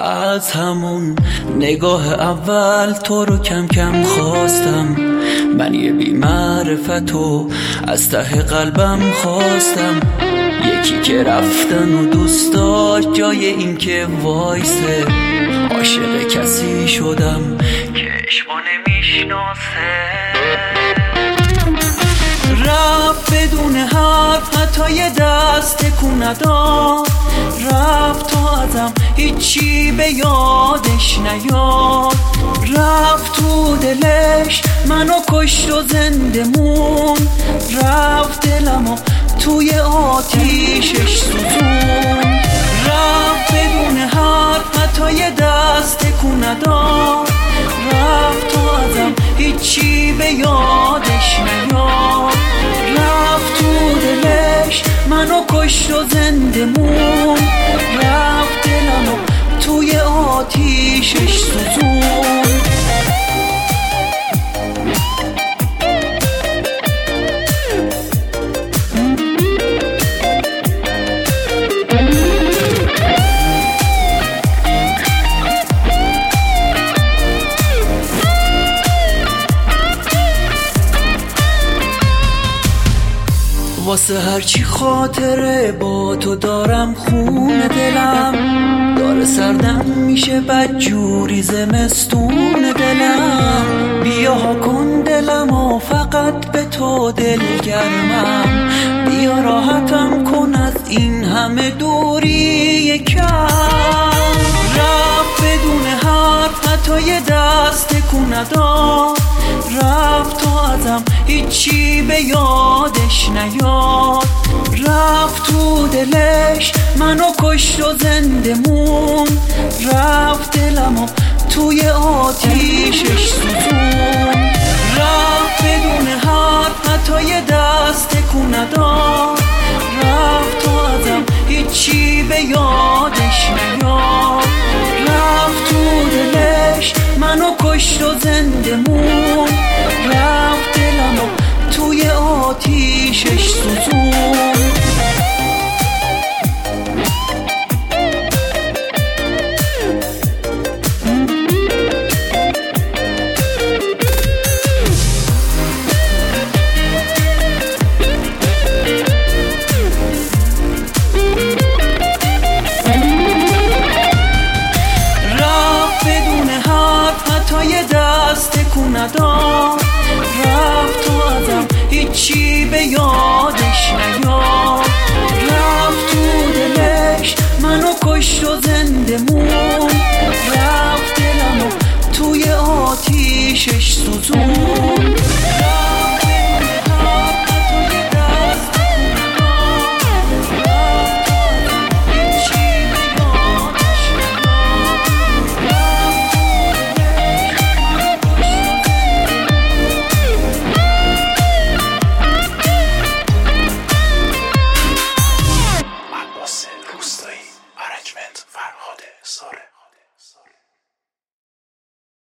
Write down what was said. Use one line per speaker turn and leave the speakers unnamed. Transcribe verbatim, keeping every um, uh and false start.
از همون نگاه اول تو رو کم کم خواستم. من یه بی معرفتو از ته قلبم خواستم، یکی که رفتن و دوست داشت جای این که وایسه. عاشق کسی شدم که عشقو نمیشناسه، رفت بدون حرف حتی یه دست تکون نداد. رفت تو ازم هیچی به یادش نیاد، رفت تو دلش منو کشت و زنده مون. رفت دلمو توی آتیشش سوزون، رفت بدون حرف حتی یه دست تکون نداد. رفت تو ازم هیچی به یادش نیاد، رفت تو دلش منو کشت و زنده مون. رفت دلمو توی آتیشش سوزون. واسه هرچی خاطره با تو دارم خون دلم داره سردم میشه بدجوری زمستون دلم. بیا کن دلم و فقط به تو دلگرمم، بیا راحتم کن از این همه دوری کم. رفت بدون حرف حتی یه دست تکون نداد، رفت تو ازم هیچی به یادش نیاد. رفت تو دلش منو کشت و زنده مون. رفت دلمو توی آتیشش سوزون، رفت بدون حرف حتی یه دست تکون نداد. رفت تو ازم هیچی به یادش نیاد، رفت تو دلش منو کشت و زنده مون. رفت دلمو توی آتیشش سوزون. تکون نداد، رفت تو ازم هیچی به یادش نیاد. رفت تو دلش منو کشت و زنده مون. رفت دلمو توی آتیشش سوزون.